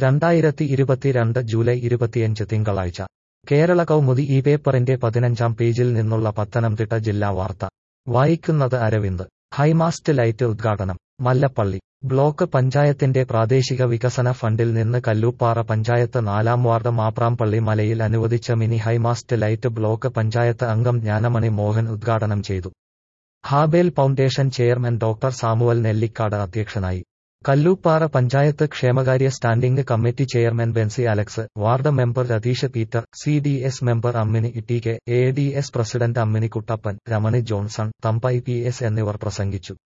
2022 July 25 തിങ്കളാഴ്ച കേരള കൗമുദി ഈ പേപ്പറിന്റെ 15-ാം പേജിൽ നിന്നുള്ള പത്തനംതിട്ട ജില്ലാ വാർത്ത വായിക്കുന്നത് അരവിന്ദ്. ഹൈമാസ്റ്റ് ലൈറ്റ് ഉദ്ഘാടനം മല്ലപ്പള്ളി. ബ്ലോക്ക് പഞ്ചായത്തിന്റെ പ്രാദേശിക വികസന ഫണ്ടിൽ നിന്ന് കല്ലൂപ്പാറ പഞ്ചായത്ത് 4-ാം വാർഡ് മാപ്രാംപള്ളി മലയിൽ അനുവദിച്ച mini high mast light block panchayat അംഗം ജ്ഞാനമണി മോഹൻ ഉദ്ഘാടനം ചെയ്തു. Habel foundation chairman doctor Samuel Nellikkad അധ്യക്ഷനായി. കല്ലൂപ്പാറ പഞ്ചായത്ത് ക്ഷേമകാര്യ standing committee chairman Benzy Alex, ward member Ratheesh Peter, CDS member Ammini T K, ADS president Ammini Kuttappan, Ramani Johnson, Thampai PS എന്നിവർ പ്രസംഗിച്ചു.